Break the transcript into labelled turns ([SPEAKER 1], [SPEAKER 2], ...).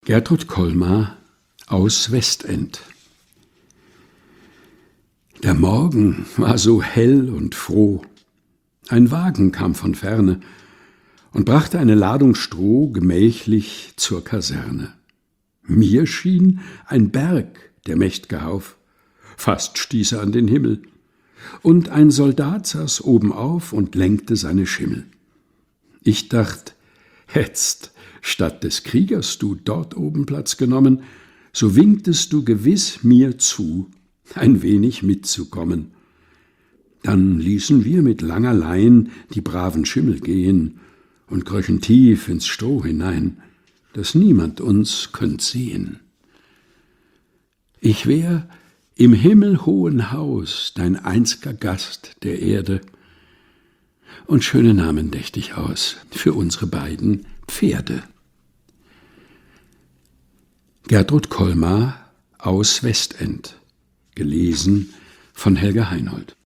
[SPEAKER 1] Gertrud Kolmar aus Westend. Der Morgen war so hell und froh. Ein Wagen kam von ferne und brachte eine Ladung Stroh gemächlich zur Kaserne. Mir schien ein Berg der mächt'ge Hauf, fast stieß er an den Himmel, und ein Soldat saß obenauf und lenkte seine Schimmel. Ich dacht, hättst statt des Kriegers du dort oben Platz genommen, so winktest du gewiss mir zu, ein wenig mitzukommen. Dann ließen wir mit langer Lein die braven Schimmel gehen und kröchen tief ins Stroh hinein, dass niemand uns könnt sehen. Ich wär im himmelhohen Haus dein einz'ger Gast der Erde, und schöne Namen dächt ich aus für unsere beiden Pferde. Gertrud Kolmar aus Westend, gelesen von Helga Heinold.